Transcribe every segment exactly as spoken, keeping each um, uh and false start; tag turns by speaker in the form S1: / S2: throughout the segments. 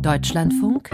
S1: Deutschlandfunk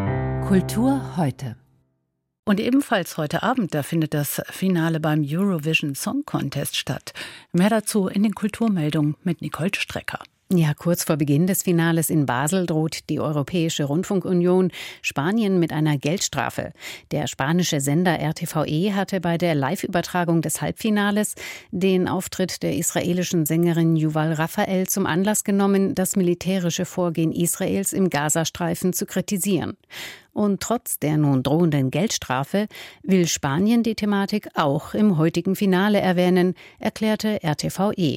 S1: Kultur heute.
S2: Und ebenfalls heute Abend, da findet das Finale beim Eurovision Song Contest statt. Mehr dazu in den Kulturmeldungen mit Nicole Strecker.
S3: Ja, kurz vor Beginn des Finales in Basel droht die Europäische Rundfunkunion Spanien mit einer Geldstrafe. Der spanische Sender R T V E hatte bei der Live-Übertragung des Halbfinales den Auftritt der israelischen Sängerin Yuval Raphael zum Anlass genommen, das militärische Vorgehen Israels im Gazastreifen zu kritisieren. Und trotz der nun drohenden Geldstrafe will Spanien die Thematik auch im heutigen Finale erwähnen, erklärte R T V E.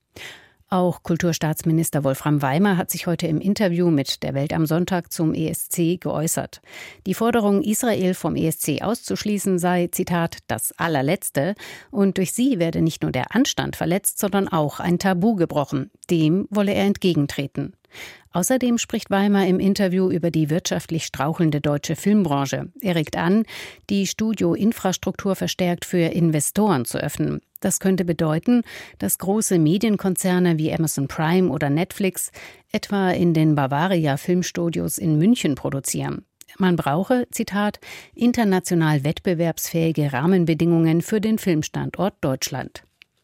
S3: Auch Kulturstaatsminister Wolfram Weimer hat sich heute im Interview mit der Welt am Sonntag zum E S C geäußert. Die Forderung, Israel vom E S C auszuschließen, sei, Zitat, das allerletzte und durch sie werde nicht nur der Anstand verletzt, sondern auch ein Tabu gebrochen. Dem wolle er entgegentreten. Außerdem spricht Weimer im Interview über die wirtschaftlich strauchelnde deutsche Filmbranche. Er regt an, die Studioinfrastruktur verstärkt für Investoren zu öffnen. Das könnte bedeuten, dass große Medienkonzerne wie Amazon Prime oder Netflix etwa in den Bavaria Filmstudios in München produzieren. Man brauche, Zitat, international wettbewerbsfähige Rahmenbedingungen für den Filmstandort Deutschland.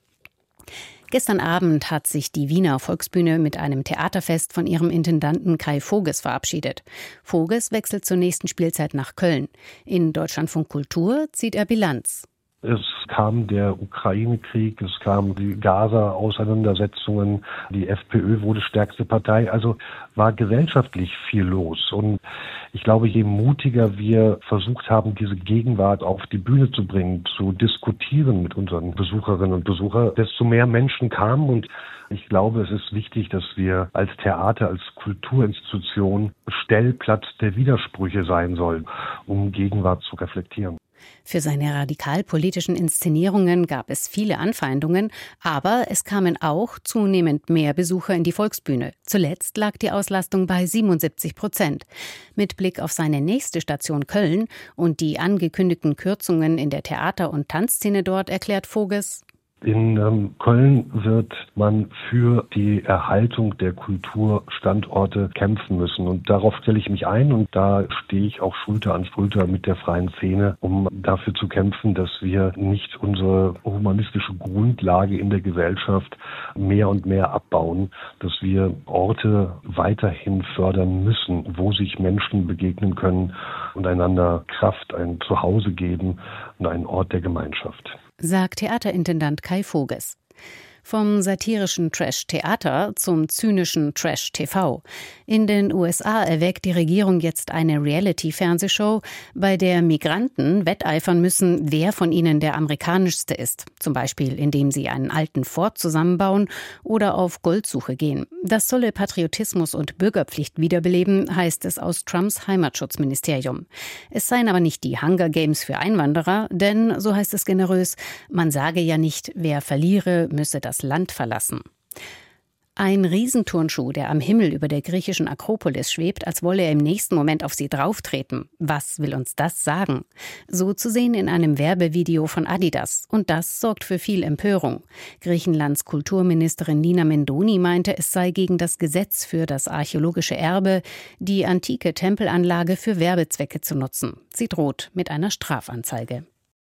S3: Gestern Abend hat sich die Wiener Volksbühne mit einem Theaterfest von ihrem Intendanten Kai Voges verabschiedet. Voges wechselt zur nächsten Spielzeit nach Köln. In Deutschlandfunk Kultur zieht er Bilanz.
S4: Es kam der Ukraine-Krieg, es kamen die Gaza-Auseinandersetzungen, die FPÖ wurde stärkste Partei, also war gesellschaftlich viel los. Und ich glaube, je mutiger wir versucht haben, diese Gegenwart auf die Bühne zu bringen, zu diskutieren mit unseren Besucherinnen und Besuchern, desto mehr Menschen kamen. Und ich glaube, es ist wichtig, dass wir als Theater, als Kulturinstitution Stellplatz der Widersprüche sein sollen, um Gegenwart zu reflektieren.
S3: Für seine radikalpolitischen Inszenierungen gab es viele Anfeindungen, aber es kamen auch zunehmend mehr Besucher in die Volksbühne. Zuletzt lag die Auslastung bei siebenundsiebzig Prozent. Mit Blick auf seine nächste Station Köln und die angekündigten Kürzungen in der Theater- und Tanzszene dort erklärt Voges:
S4: In ähm, Köln wird man für die Erhaltung der Kulturstandorte kämpfen müssen. Und darauf stelle ich mich ein und da stehe ich auch Schulter an Schulter mit der freien Szene, um dafür zu kämpfen, dass wir nicht unsere humanistische Grundlage in der Gesellschaft mehr und mehr abbauen, dass wir Orte weiterhin fördern müssen, wo sich Menschen begegnen können und einander Kraft, ein Zuhause geben und einen Ort der Gemeinschaft.
S3: Sagt Theaterintendant Kai Voges. Vom satirischen Trash-Theater zum zynischen Trash-T V. In den U S A erwägt die Regierung jetzt eine Reality-Fernsehshow, bei der Migranten wetteifern müssen, wer von ihnen der amerikanischste ist. Zum Beispiel, indem sie einen alten Fort zusammenbauen oder auf Goldsuche gehen. Das solle Patriotismus und Bürgerpflicht wiederbeleben, heißt es aus Trumps Heimatschutzministerium. Es seien aber nicht die Hunger Games für Einwanderer, denn, so heißt es generös, man sage ja nicht, wer verliere, müsse das Land verlassen. Ein Riesenturnschuh, der am Himmel über der griechischen Akropolis schwebt, als wolle er im nächsten Moment auf sie drauftreten. Was will uns das sagen? So zu sehen in einem Werbevideo von Adidas. Und das sorgt für viel Empörung. Griechenlands Kulturministerin Nina Mendoni meinte, es sei gegen das Gesetz für das archäologische Erbe, die antike Tempelanlage für Werbezwecke zu nutzen. Sie droht mit einer Strafanzeige.